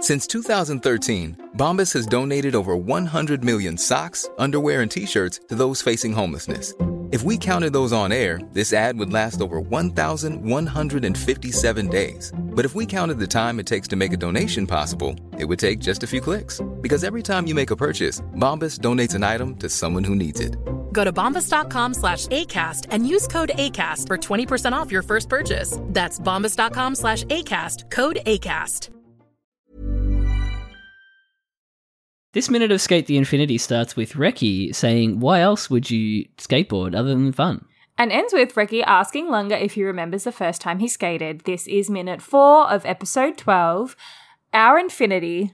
Since 2013, Bombas has donated over 100 million socks, underwear, and T-shirts to those facing homelessness. If we counted those on air, this ad would last over 1,157 days. But if we counted the time it takes to make a donation possible, it would take just a few clicks. Because every time you make a purchase, Bombas donates an item to someone who needs it. Go to bombas.com/ACAST and use code ACAST for 20% off your first purchase. That's bombas.com/ACAST, code ACAST. This minute of Skate the Infinity starts with Reki saying, why else would you skateboard other than fun? And ends with Reki asking Lunga if he remembers the first time he skated. This is minute 4 of episode 12, Our Infinity.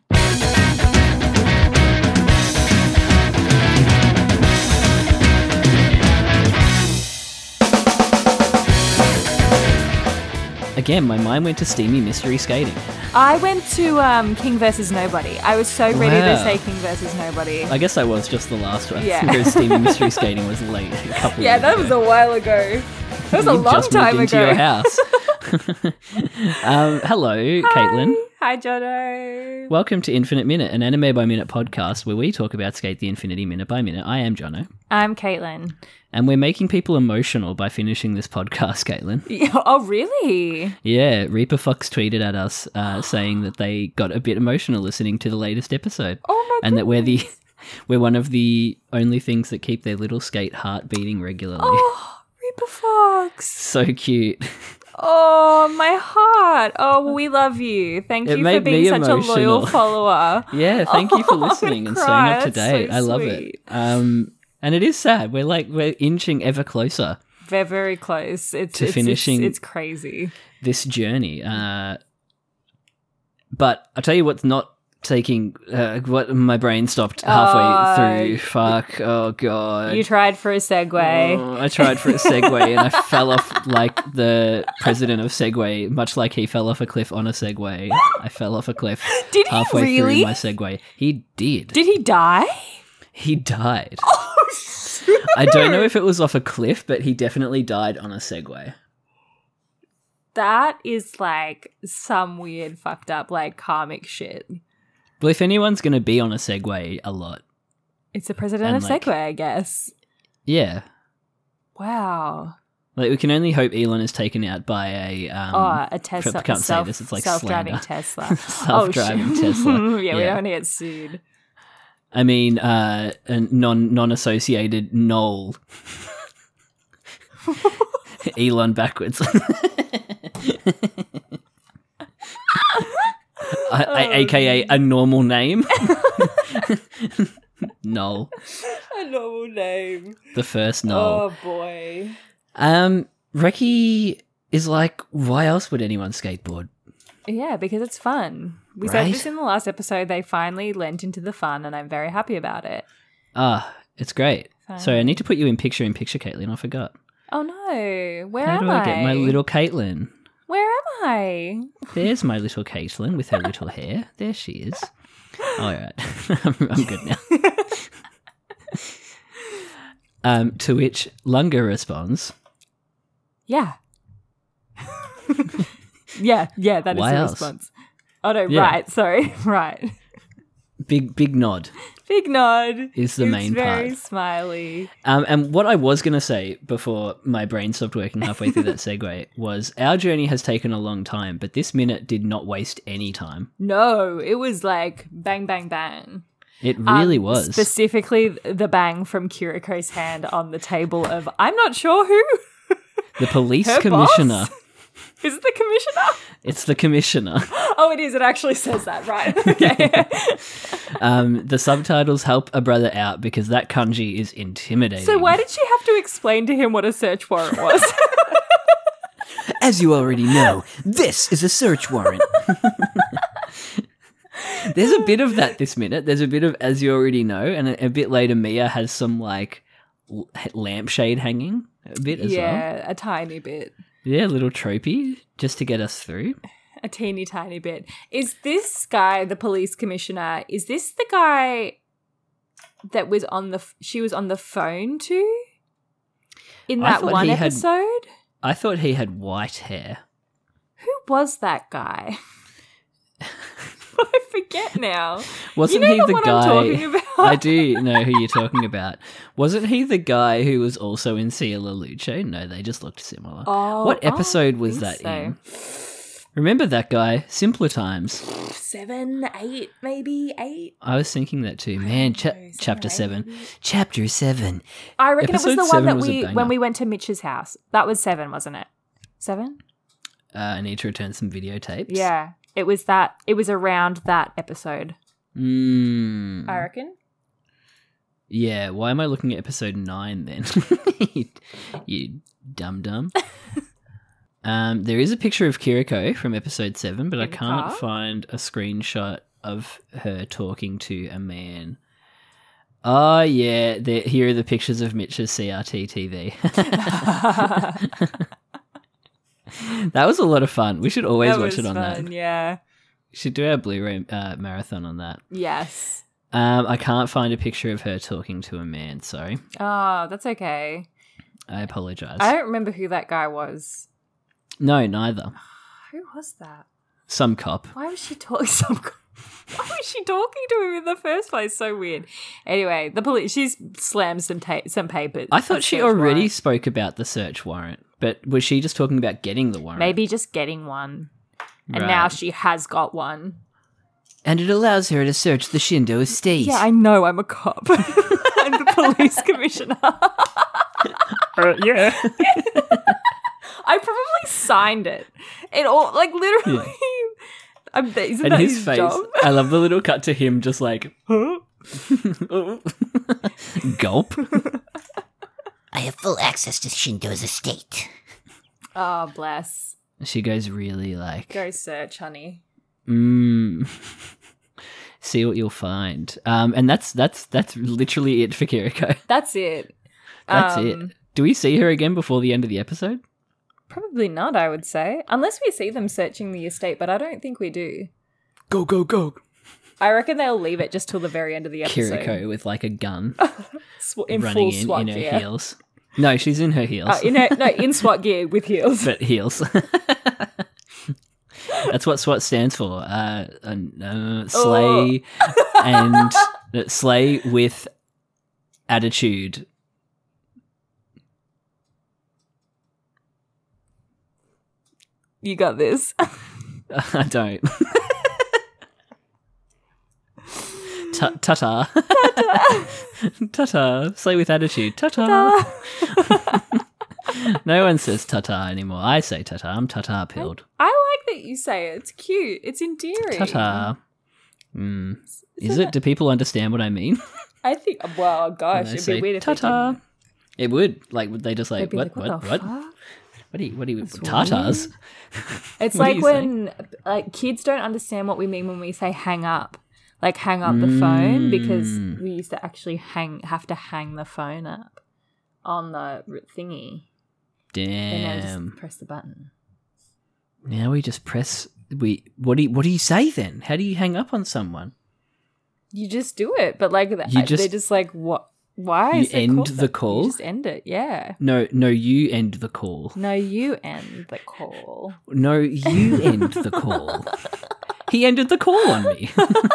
Again, my mind went to steamy mystery skating. I went to King vs. Nobody. I was so ready to say King vs. Nobody. I guess I was just the last one. Yeah. Because steamy mystery skating was late a couple Yeah, years that ago. was a while ago. That was a You've long just time moved ago. into your house. Hello, Caitlin. Hi, Jono. Welcome to Infinite Minute, an anime by minute podcast where we talk about Skate the Infinity minute by minute. I am Jono. I'm Caitlin. And we're making people emotional by finishing this podcast, Caitlin. Oh, really? Yeah, Reaper Fox tweeted at us saying that they got a bit emotional listening to the latest episode. Oh, my And goodness. that we're one of the only things that keep their little skate heart beating regularly. Oh, Reaper Fox. So cute. Oh, my heart. Oh, we love you. Thank It you for made being me such a emotional. loyal follower. Yeah, thank you for Oh, I'm listening gonna and cry. staying up to That's date. so I love sweet. it. And it is sad. We're inching ever closer They're very close. It's finishing It's crazy. this journey. But I'll tell you what's not taking what my brain stopped halfway through. Fuck. Oh god. You tried for a segue. Oh, I tried for a segue and I fell off like the president of Segway, much like he fell off a cliff on a Segway. I fell off a cliff Did he halfway really? through my Segway. He did. Did he die? He died. Oh, I don't know if it was off a cliff, but he definitely died on a Segway. That is like some weird fucked up like karmic shit. Well, if anyone's going to be on a Segway a lot, It's the president And, of like- Segway, I guess. yeah. Wow. Like, we can only hope Elon is taken out by a... A Tesla. can't say this, it's like self-driving slander. Tesla. Self-driving shit. Tesla. Yeah, we Yeah. don't want to get sued. I mean, a non-associated Knoll. Elon backwards. AKA a normal name. Knoll. A normal name. The first Knoll. Oh, boy. Reki is like, why else would anyone skateboard? Yeah, because it's fun. We Right? said this in the last episode. They finally lent into the fun, and I'm very happy about it. It's great. Fine. Sorry, I need to put you in picture, Caitlin. I forgot. Oh, no. Where How am do I get my little Caitlin? Where am I? There's my little Caitlin with her little hair. There she is. All right. I'm good now. To which Lunga responds, Yeah. yeah, that is Why the else? response. Oh, no, Yeah. right. Sorry. Right. big nod. Big nod. Is the It's main very part. smiley. And what I was going to say before my brain stopped working halfway through that segue was our journey has taken a long time, but this minute did not waste any time. No, it was like bang, bang, bang. It really was. Specifically, the bang from Kiriko's hand on the table of, I'm not sure who. The police Her commissioner. boss? Is it the commissioner? It's the commissioner. Oh, it is. It actually says that, right? Okay. The subtitles help a brother out because that kanji is intimidating. So why did she have to explain to him what a search warrant was? As you already know, this is a search warrant. There's a bit of that this minute. There's a bit of as you already know, and a bit later Mia has some like lampshade hanging a bit as well. Yeah, a tiny bit. Yeah, a little tropey just to get us through. A teeny tiny bit. Is this guy, the police commissioner, is this the guy that was on she was on the phone to? In I that thought one he had- episode? I thought he had white hair. Who was that guy? I forget now. Wasn't you know he the the one guy? I'm talking about? I do know who you're talking about. Wasn't he the guy who was also in Sia Luce? No, they just looked similar. What episode was that in? Remember that guy? Simpler Times. 7, 8, maybe 8. I was thinking that too. Man, chapter 7. Chapter 7. I reckon Episode it was the one 7 that was a banger. when we went to Mitch's house. That was 7, wasn't it? 7? I need to return some videotapes. Yeah. It was that. It was around that episode. I reckon. Yeah, why am I looking at episode 9 then? you dum-dum. There is a picture of Kiriko from episode 7, but I can't find a screenshot of her talking to a man. Oh, yeah, here are the pictures of Mitch's CRT TV. That was a lot of fun. We should always watch it on that. Yeah. We should do our Blu-ray marathon on that. Yes. I can't find a picture of her talking to a man, sorry. Oh, that's okay. I apologise. I don't remember who that guy was. No, neither. Who was that? Some cop. Why was she talking? Why was she talking to him in the first place? So weird. Anyway, the police. She's slammed some papers. I thought she already spoke about the search warrant, but was she just talking about getting the warrant? Maybe just getting one, and Right. now she has got one. And it allows her to search the Shindo estate. Yeah, I know. I'm a cop. I'm the police commissioner. Yeah. I probably signed it. It all like literally. Isn't And that his face. job? I love the little cut to him just like, huh? Gulp. I have full access to Shindo's estate. Oh, bless. She goes really like, Go search, honey. see what you'll find. And that's literally it for Kiriko. That's it. That's it. Do we see her again before the end of the episode? Probably not, I would say. Unless we see them searching the estate, but I don't think we do. Go, go, go. I reckon they'll leave it just till the very end of the episode. Kiriko with like a gun In running full SWAT in her gear. heels. No, she's in her heels. In SWAT gear with heels. But heels. That's what SWAT stands for. Slay and slay with attitude. You got this. I don't. Ta-ta. Ta-ta. Slay with attitude. Ta-ta. No one says ta-ta anymore. I say ta-ta. I'm ta-ta pilled. I like that you say it. It's cute. It's endearing. Ta-ta. Is it? Do people understand what I mean? I think, well, gosh, When they it'd say be weird if ta-ta. they didn't. It would. Like, would they just like, They'd be what? like, what the fuck? What do you, tartars? It's What do like you when like kids don't understand what we mean when we say hang up. Like hang up the phone, because we used to actually have to hang the phone up on the thingy. And now we Damn. just press the button. Now we just press. What do you say then? How do you hang up on someone? You just do it, but like You just- they're just like, what? Why You is it end called the that? call? You just end it. Yeah. No, you end the call. No, you end the call. No, you end the call. He ended the call on me.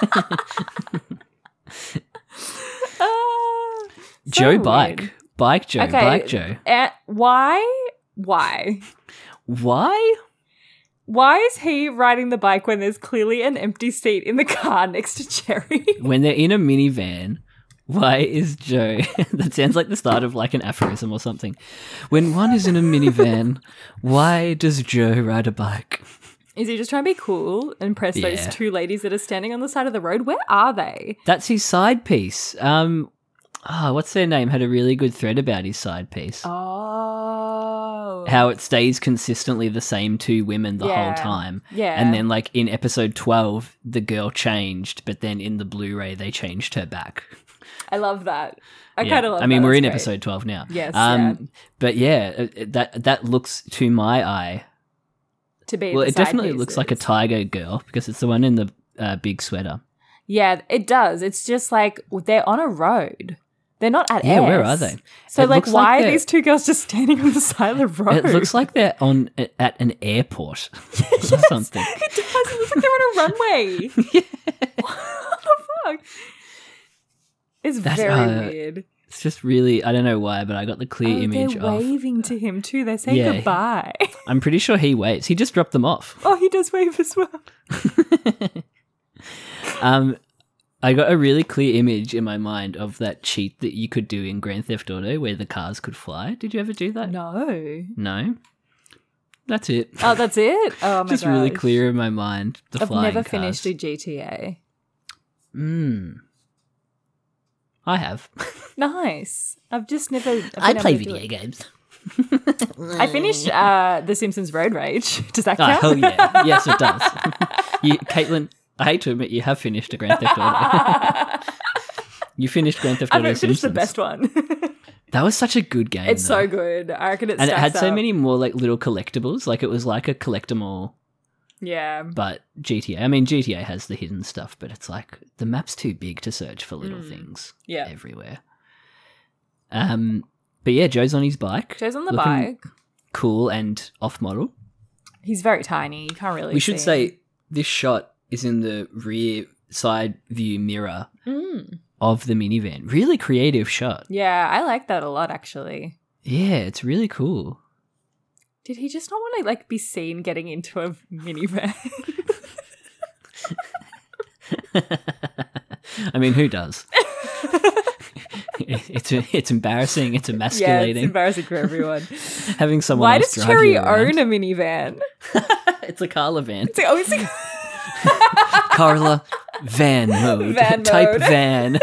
Joe weird. Bike Joe. Okay. Bike Joe. Why? Why? Why? Why is he riding the bike when there's clearly an empty seat in the car next to Cherry? When they're in a minivan, why is Joe... That sounds like the start of like an aphorism or something. When one is in a minivan, why does Joe ride a bike? Is he just trying to be cool and impress those Yeah. two ladies that are standing on the side of the road? Where are they? That's his side piece. What's their name? Had a really good thread about his side piece. Oh. How it stays consistently the same two women the whole Yeah. time. Yeah. And then like in episode 12, the girl changed, but then in the Blu-ray they changed her back. I love that. I Yeah. kind of love that. I mean, we're That's in great. episode 12 now. Yes, yeah. But yeah, that looks to my eye. To be Well, the it side definitely looks like a pieces. tiger girl because it's the one in the big sweater. Yeah, it does. It's just like they're on a road. They're not at Yeah, S. where are they? So, It like, looks like why are they're- these two girls just standing on the side of the road? It looks like they're at an airport or something. It does. It looks like they're on a runway. What the fuck? It's very weird. It's just really, I don't know why, but I got the clear image they're of. waving to him too. They're saying Yeah. goodbye. I'm pretty sure he waves. He just dropped them off. Oh, he does wave as well. I got a really clear image in my mind of that cheat that you could do in Grand Theft Auto where the cars could fly. Did you ever do that? No. No? That's it. Oh, that's it? Oh, my Just really gosh. clear in my mind. The I've flying never cars. finished a GTA. I have. Nice. I've just never. I play video video games. I finished The Simpsons Road Rage. Does that Oh, count? hell yeah. Yes, it does. Caitlin, I hate to admit you have finished a Grand Theft Auto. You finished Grand Theft I Auto haven't finished the Simpsons. best one. That was such a good game. It's though. so good. I reckon it And it had stacks so up. many more like little collectibles. Like it was like a collect-em-all, Yeah. but GTA. I mean, GTA has the hidden stuff, but it's like the map's too big to search for little things Yeah. everywhere. But yeah, Joe's on his bike. Joe's on the looking bike. Cool and off-model. He's very tiny. You can't really We should see say him. this shot is in the rear side view mirror Mm. of the minivan. Really creative shot. Yeah, I like that a lot, actually. Yeah, it's really cool. Did he just not want to, like, be seen getting into a minivan? I mean, who does? It's embarrassing. It's Yeah, emasculating. it's embarrassing for everyone. Having someone Why else does drive Cherry you around. own a minivan? It's a Carla van. It's always Carla van mode. Van Type mode. van.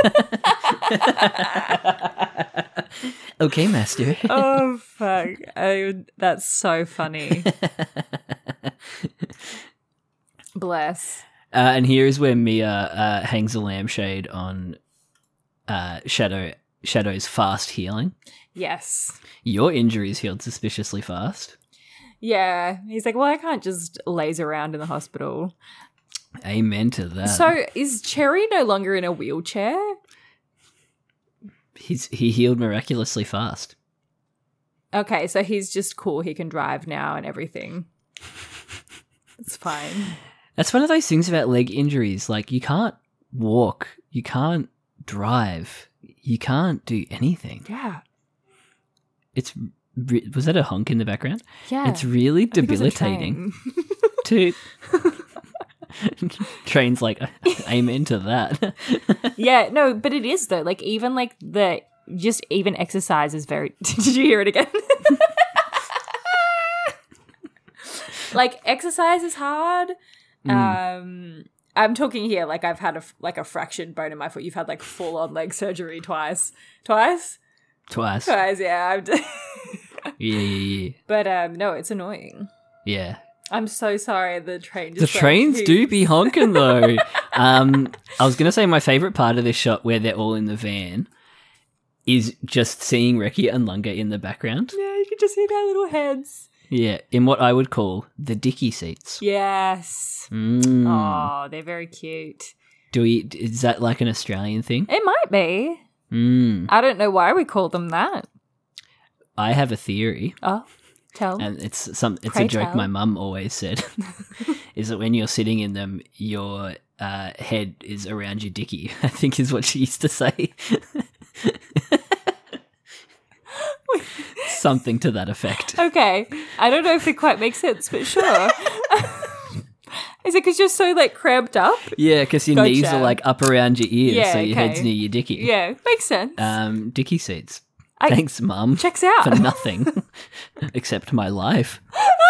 Okay, master. Oh, fuck. That's so funny. Bless. And here is where Mia hangs a lampshade on Shadow's fast healing. Yes. Your injuries healed suspiciously fast. Yeah. He's like, well, I can't just laze around in the hospital. Amen to that. So is Cherry no longer in a wheelchair? He healed miraculously fast. Okay, so he's just cool. He can drive now and everything. It's fine. That's one of those things about leg injuries. Like, you can't walk, you can't drive, you can't do anything. Yeah. It's was that a honk in the background? Yeah. It's really I think it was a debilitating. train. Train's like, amen to that. Yeah, no, but it is though. Like even like the just even exercise is very. Did you hear it again? Like exercise is hard. I'm talking here like I've had a fractured bone in my foot. You've had like full on leg surgery twice. Twice. Yeah. Yeah. But no, it's annoying. Yeah. I'm so sorry. The train The just trains do be honking though. I was gonna say my favorite part of this shot where they're all in the van is just seeing Reki and Lunga in the background. Yeah, you can just see their little heads. Yeah, in what I would call the dicky seats. Yes. Mm. Oh, they're very cute. Is that like an Australian thing? It might be. Mm. I don't know why we call them that. I have a theory, Oh, tell. and it's Pray a joke tell. my mum always said, is that when you're sitting in them, your head is around your dicky. I think is what she used to say. Something to that effect. Okay. I don't know if it quite makes sense, but sure. Is it because you're so like cramped up? Yeah, because your Gotcha. knees are like up around your ears, Yeah, so your head's okay. near your dicky. Yeah, makes sense. Dicky seats. I- Thanks, Mum. Checks out. For nothing except my life.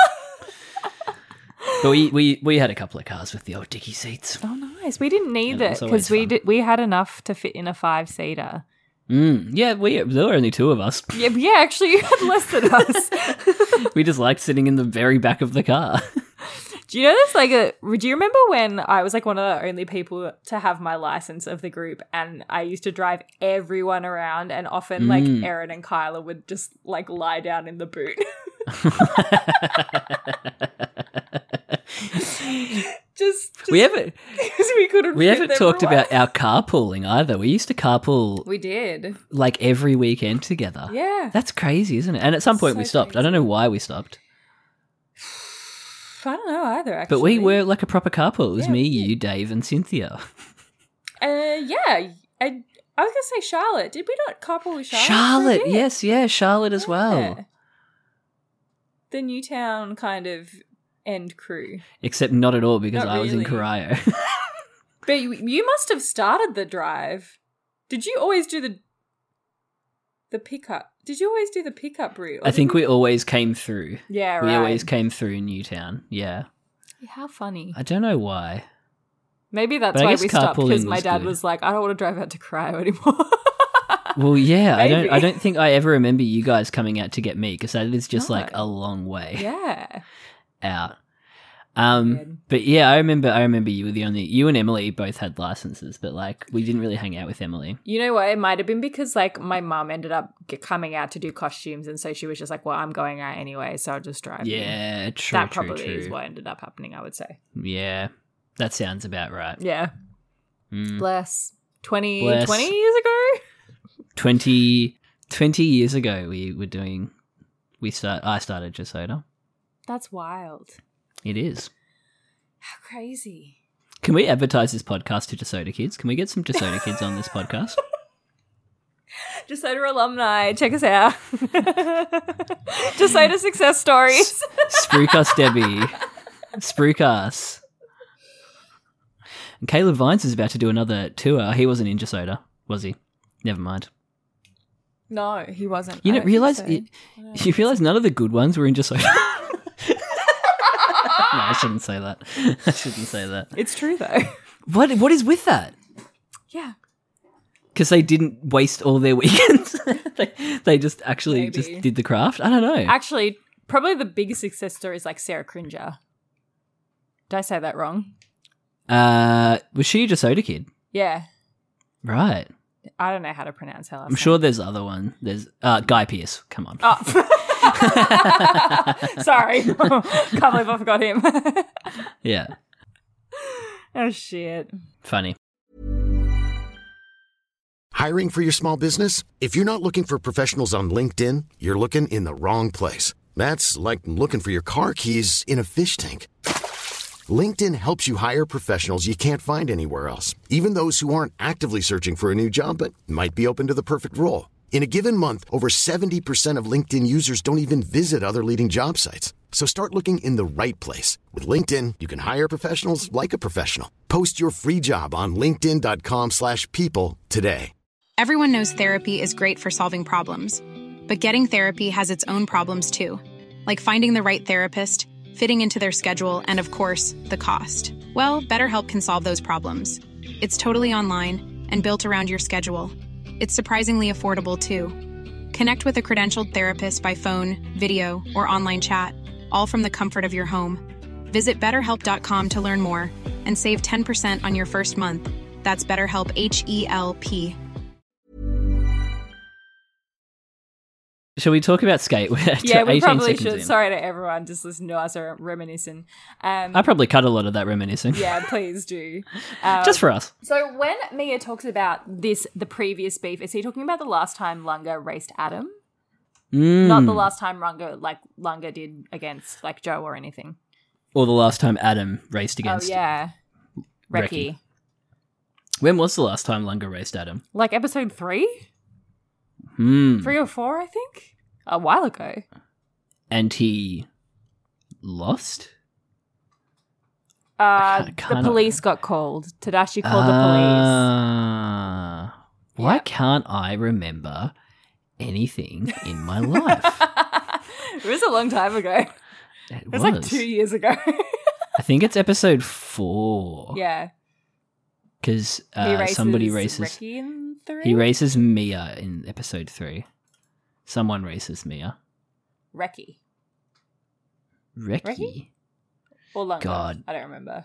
But we had a couple of cars with the old dicky seats. Oh, nice. We didn't need Yeah, it that's always because fun. we had enough to fit in a 5-seater. Yeah, there were only two of us. Yeah, actually, you had less than us. We just liked sitting in the very back of the car. Do you know this? Do you remember when I was like one of the only people to have my license of the group, and I used to drive everyone around, and often like Erin and Kyla would just like lie down in the boot. Just We haven't because we couldn't. we fit haven't them talked away. about our carpooling either. We used to carpool We did. like every weekend together. Yeah. That's crazy, isn't it? And at some point So we stopped. I crazy. don't know why we stopped. I don't know either. Actually, But we were like a proper couple. It was Yeah, me, we did. you, Dave, and Cynthia. Yeah. I was gonna say Charlotte. Did we not couple with Charlotte? for a Charlotte, bit? yes, yeah, Charlotte as Yeah. well. The Newtown kind of end crew. Except not at all because Not I was in really. Corio. But you must have started the drive. Did you always do the pickup? Did you always do the pickup route? I think we always came through. Yeah, right. We always came through Newtown. Yeah. How funny. I don't know why. Maybe that's But I why guess we stopped because carpooling my was dad good. was like, I don't want to drive out to Cryo anymore. Well, yeah, Maybe. I don't think I ever remember you guys coming out to get me because that is just No. like a long way Yeah. out. Weird. But yeah, I remember you and Emily both had licenses, but like we didn't really hang out with Emily. You know what? It might have been because like my mum ended up coming out to do costumes, and so she was just like, "Well, I'm going out anyway, so I'll just drive." you." Yeah, true. that true, probably true. is what ended up happening. I would say. Yeah, that sounds about right. Yeah. Mm. Bless. 20 Bless. 20 years ago. 20 years ago, I started Jasoda. That's wild. It is. How crazy. Can we advertise this podcast to Jasoda kids? Can we get some Jasoda kids on this podcast? Jasoda alumni, check us out. Jasoda success stories. Spruik us, Debbie. Spruik us. And Caleb Vines is about to do another tour. He wasn't in Jasoda, was he? Never mind. No, he wasn't. You I know, don't realize think you realize none of the good ones were in Jasoda. No, I shouldn't say that. I shouldn't say that. It's true though. What is with that? Yeah. Because they didn't waste all their weekends. they just actually Maybe. just did the craft. I don't know. Actually, probably the biggest success story is like Sarah Cringer. Did I say that wrong? Was she a Jasoda kid? Yeah. Right. I don't know how to pronounce her last I'm sure there's other one. There's Guy Pearce. Come on. Oh. Sorry. Can't believe I forgot him. Yeah. Oh, shit. Funny. Hiring for your small business? If you're not looking for professionals on LinkedIn, you're looking in the wrong place. That's like looking for your car keys in a fish tank. LinkedIn helps you hire professionals you can't find anywhere else, even those who aren't actively searching for a new job but might be open to the perfect role. In a given month, over 70% of LinkedIn users don't even visit other leading job sites. So start looking in the right place. With LinkedIn, you can hire professionals like a professional. Post your free job on linkedin.com/people today. Everyone knows therapy is great for solving problems, but getting therapy has its own problems too, like finding the right therapist, fitting into their schedule, and of course, the cost. Well, BetterHelp can solve those problems. It's totally online and built around your schedule. It's surprisingly affordable too. Connect with a credentialed therapist by phone, video, or online chat, all from the comfort of your home. Visit BetterHelp.com to learn more and save 10% on your first month. That's BetterHelp, H-E-L-P. Shall we talk about Skate? Yeah, we 18 probably seconds should. in. Sorry to everyone just listen to us reminiscing. I probably cut a lot of that reminiscing. Yeah, please do. Just for us. So when Mia talks about the previous beef, is he talking about the last time Lunga raced Adam? Not the last time Lunga did against like Joe or anything. Or the last time Adam raced against. Oh yeah, Reki. Reki. When was the last time Lunga raced Adam? Like episode 3? 3 or 4, I think. A while ago. And he lost? The can't- police got called. Tadashi called the police. Why Yep. can't I remember anything in my life? It was a long time ago. It It was like 2 years ago. I think it's episode 4. Yeah. Because He somebody races. Reki in 3? He races Mia in episode 3. Someone races Mia. Reki. Reki. Reki? Or Lunga. God. I don't remember.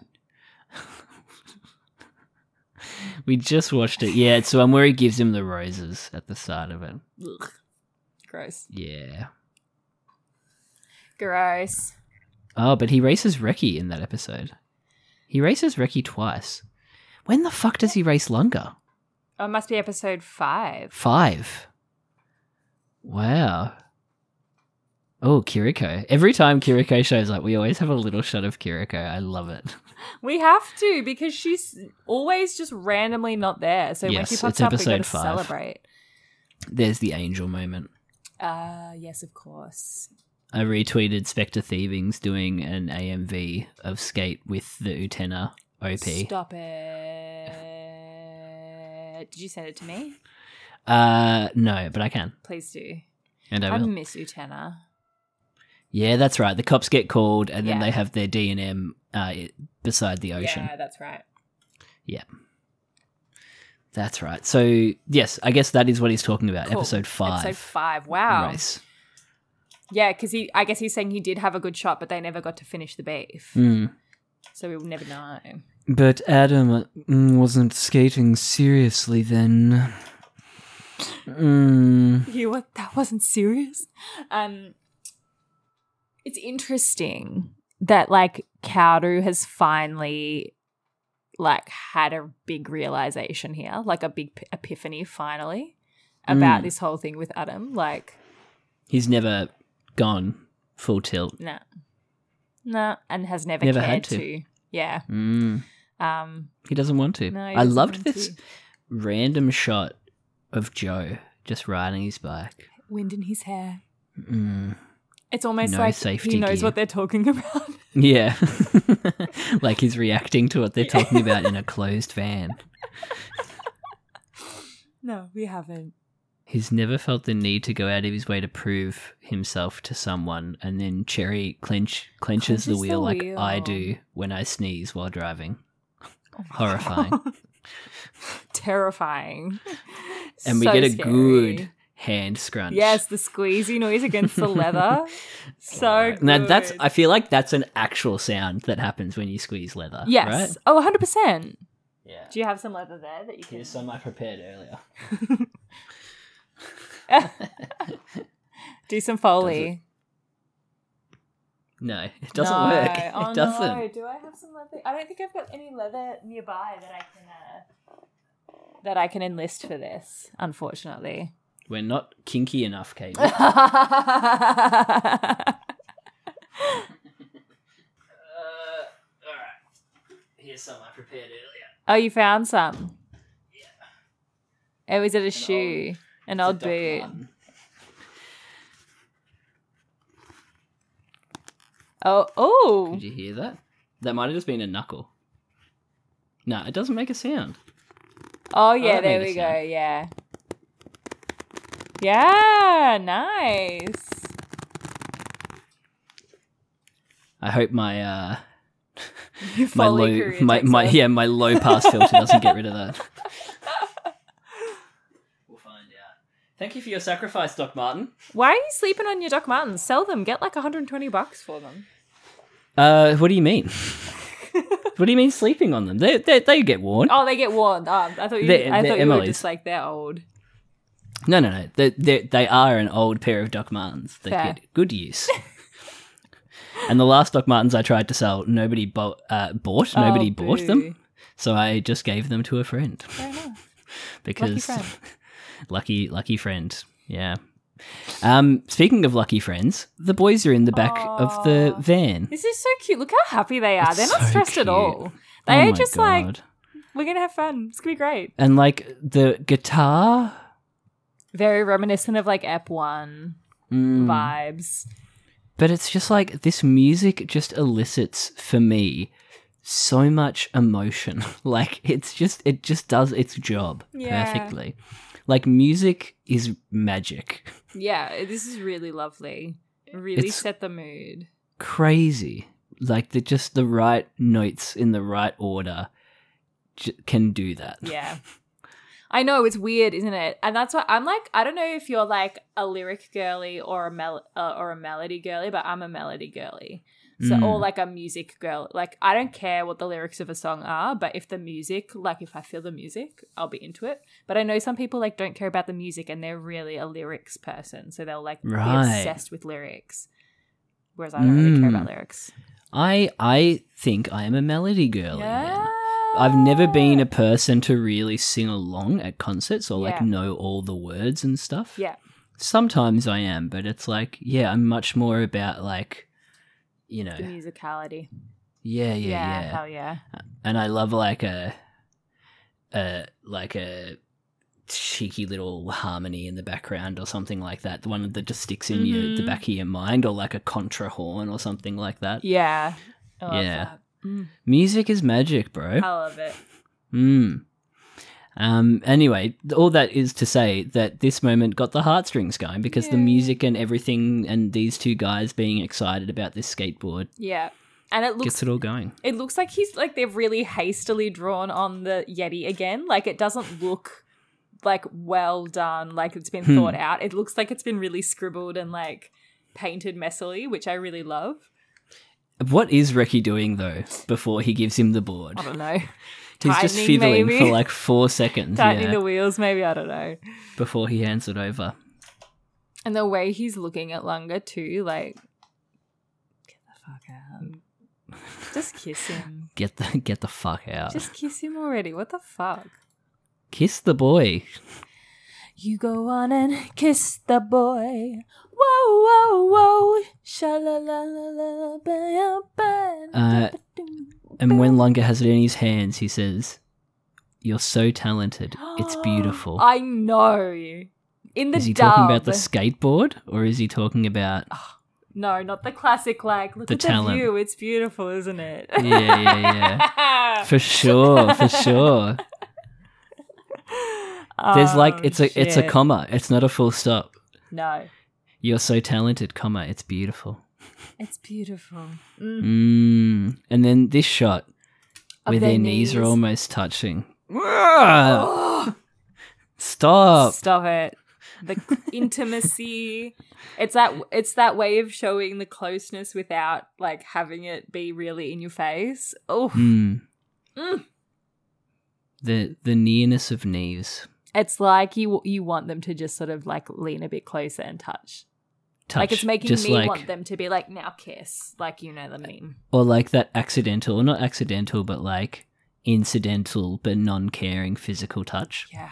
We just watched it. Yeah, it's the one where he gives him the roses at the start of it. Ugh. Gross. Yeah. Gross. Oh, but he races Reki in that episode. He races Reki twice. When the fuck does he race Lunga? Oh, it must be episode 5. 5. Wow. Oh, Kiriko. Every time Kiriko shows up, we always have a little shot of Kiriko. I love it. We have to, because she's always just randomly not there. So when Yes, she pops it's up, we got to episode 5. celebrate. There's the angel moment. Yes, of course. I retweeted Spectre Thievings doing an AMV of Skate with the Utena OP. Stop it. Did you send it to me? No, but I can. Please do. And I I will. miss Utena. Yeah, that's right. The cops get called and then Yeah. they have their D&M beside the ocean. Yeah, that's right. Yeah. That's right. So, yes, I guess that is what he's talking about. Cool. Episode 5. Episode 5. Wow. Race. Yeah, because I guess he's saying he did have a good shot, but they never got to finish the beef. Mm. So we will never know. But Adam wasn't skating seriously then. That wasn't serious. It's interesting that like Kaoru has finally like had a big realization here, like a big epiphany finally about this whole thing with Adam. Like He's never gone full tilt. no, and has never Never cared had to. Yeah. He doesn't want to. No, he I doesn't loved want this to. random shot of Joe just riding his bike. Wind in his hair. It's almost No like safety he knows gear. what they're talking about. Yeah. Like he's reacting to what they're talking about in a closed van. No, we haven't. He's never felt the need to go out of his way to prove himself to someone, and then Cherry clenches the wheel like I do when I sneeze while driving. Horrifying. Terrifying. And we So get a scary. good hand scrunch. Yes, the squeezy noise against the leather. So good. Now I feel like that's an actual sound that happens when you squeeze leather. Yes. Right? Oh, 100%. Yeah. Do you have some leather there that you can... Here's some I prepared earlier. Do some Foley. No, it doesn't No. work. Oh, It doesn't. No. Do I have some leather? I don't think I've got any leather nearby that I can enlist for this, unfortunately. We're not kinky enough, Kate. Alright. Here's some I prepared earlier. Oh, you found some? Yeah. Oh, is it a shoe? An old Doc boot? Marten. Oh. Did you hear that? That might have just been a knuckle. No, it doesn't make a sound. Oh, yeah, that there made a we go. sound. Yeah. Yeah, nice. I hope my Your my Foley low career my takes my off. yeah my low pass filter doesn't get rid of that. We'll find out. Thank you for your sacrifice, Doc Marten. Why are you sleeping on your Doc Martens? Sell them. Get like $120 for them. What do you mean? What do you mean sleeping on them? They get worn. Oh, they get worn. I thought you. They're I thought you were Emily's. just like they're old. No. They are an old pair of Doc Martens. They Fair. get good use. And the last Doc Martens I tried to sell, nobody bought. Nobody bought them, boo. so I just gave them to a friend. Fair enough. Because Lucky lucky friend. Yeah. Speaking of lucky friends, the boys are in the back of the van. This is so cute. Look how happy they are. It's They're not so stressed cute. at all. They Oh are my just like, God. we're gonna have fun. It's gonna be great. And like the guitar. Very reminiscent of like Ep1 vibes. But it's just like this music just elicits for me so much emotion. Like it just does its job Yeah. perfectly. Like music is magic. Yeah, this is really lovely. Really It's- set the mood. Crazy. Like the right notes in the right order can do that. Yeah. I know, it's weird, isn't it? And that's why I'm like, I don't know if you're like a lyric girly or a melody girly, but I'm a melody girly. So, or like a music girl. Like, I don't care what the lyrics of a song are, but if the music, like if I feel the music, I'll be into it. But I know some people like don't care about the music and they're really a lyrics person. So they'll like be Right. obsessed with lyrics. whereas I don't really care about lyrics. I think I am a melody girl. Yeah. Again. I've never been a person to really sing along at concerts or like know all the words and stuff. Yeah. Sometimes I am, but it's like, I'm much more about like, The musicality. Yeah. Hell yeah. And I love like a cheeky little harmony in the background or something like that. The one that just sticks in the back of your mind, or like a contra horn or something like that. Yeah. I love that. Music is magic, bro. I love it. Anyway, all that is to say that this moment got the heartstrings going because the music and everything and these two guys being excited about this skateboard and it gets it all going. It looks like they've really hastily drawn on the Yeti again. Like, it doesn't look like well done, like it's been thought out. It looks like it's been really scribbled and like painted messily, which I really love. What is Reki doing though before he gives him the board? I don't know. He's just fiddling for like 4 seconds. Tightening the wheels, maybe, I don't know. Before he hands it over. And the way he's looking at Lunga too, like, get the fuck out. Just kiss him. Get the fuck out. Just kiss him already. What the fuck? Kiss the boy. You go on and kiss the boy. Whoa, whoa, whoa. Sha-la-la-la-la, ba-ya-ba. And when Lunga has it in his hands, he says, "You're so talented. It's beautiful." I know. In the Is he dub. talking about the skateboard, or is he talking about... No, not the classic, like, look the at talent. the view. It's beautiful, isn't it? Yeah. For sure. There's like, it's a comma. It's not a full stop. No. You're so talented, comma. It's beautiful. It's beautiful. And then this shot where their knees are almost touching. Stop it. The intimacy. It's that way of showing the closeness without like having it be really in your face. Oh. The nearness of knees. It's like you want them to just sort of like lean a bit closer and touch. Like, it's making just me like, want them to be like, now kiss, like, you know the meme. Or like that accidental, or not accidental, but like incidental but non-caring physical touch. Yeah.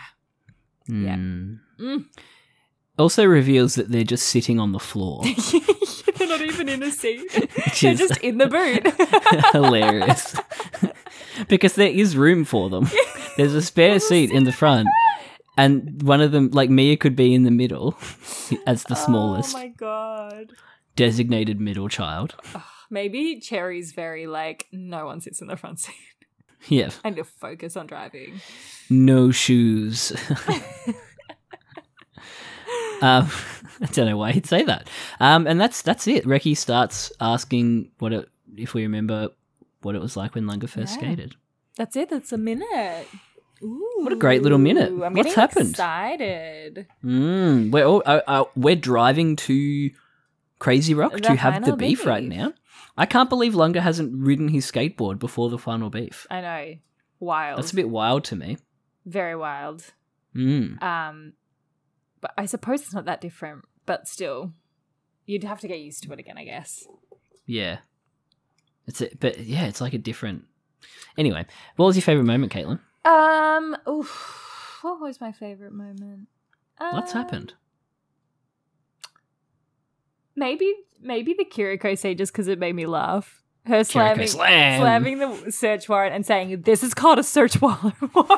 Also reveals that they're just sitting on the floor. They're not even in a seat. They're just in the boot. Hilarious. Because there is room for them. There's a spare seat in the front. And one of them, like Mia, could be in the middle as the smallest. Oh my god. Designated middle child. Maybe Cherry's very like, no one sits in the front seat. Yeah. And to focus on driving. No shoes. I don't know why he'd say that. And that's it. Reki starts asking if we remember what it was like when Lunga first skated. That's it. That's a minute. Ooh, what a great little minute. What's happened? Excited. We're driving to Crazy Rock to have the beef right now. I can't believe Lunga hasn't ridden his skateboard before the final beef. I know. Wild. That's a bit wild to me. Very wild. But I suppose it's not that different. But still, you'd have to get used to it again, I guess. Yeah. It's like a different... Anyway, what was your favourite moment, Caitlin? What was my favourite moment? What's happened? Maybe the Kiriko scene, just because it made me laugh. Her Kiriko slamming the search warrant and saying, "This is called a search warrant."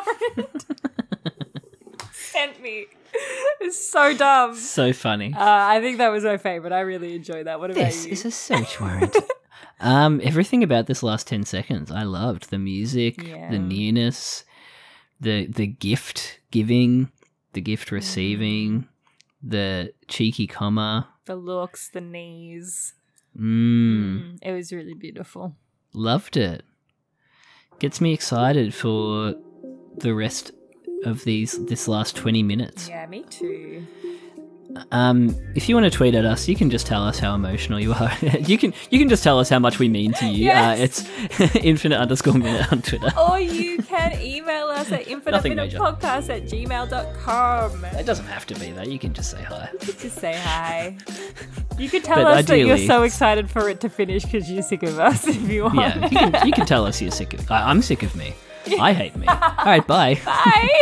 Sent me. It's so dumb. So funny. I think that was my favourite. I really enjoyed that. What about you? This is a search warrant. Everything about this last 10 seconds, I loved. The music, the nearness, the gift giving, the gift receiving, the cheeky comma. The looks, the knees. It was really beautiful. Loved it. Gets me excited for the rest of this last 20 minutes. Yeah, me too. If you want to tweet at us, you can just tell us how emotional you are. you can just tell us how much we mean to you. Yes. It's infinite_minute on Twitter. Or you can email us at infiniteminutepodcast@gmail.com. It doesn't have to be that. You can just say hi. Just say hi. You can tell But us that you're ideally- so excited for it to finish because you're sick of us if you want. Yeah, you can tell us you're sick of. I'm sick of me. I hate me. All right, bye. Bye.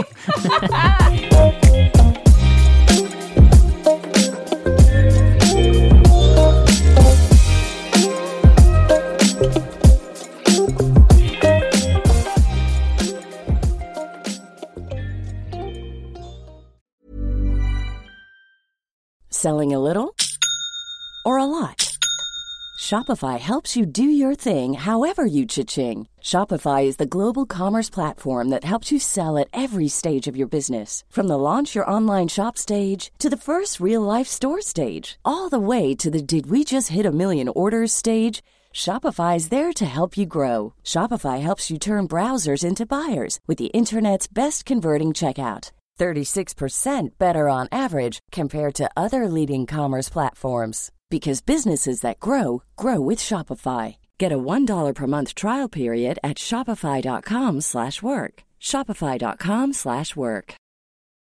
Selling a little or a lot? Shopify helps you do your thing however you cha-ching. Shopify is the global commerce platform that helps you sell at every stage of your business. From the launch your online shop stage to the first real-life store stage, all the way to the did we just hit a million orders stage. Shopify is there to help you grow. Shopify helps you turn browsers into buyers with the internet's best converting checkout. 36% better on average compared to other leading commerce platforms. Because businesses that grow, grow with Shopify. Get a $1 per month trial period at shopify.com/work. Shopify.com/work.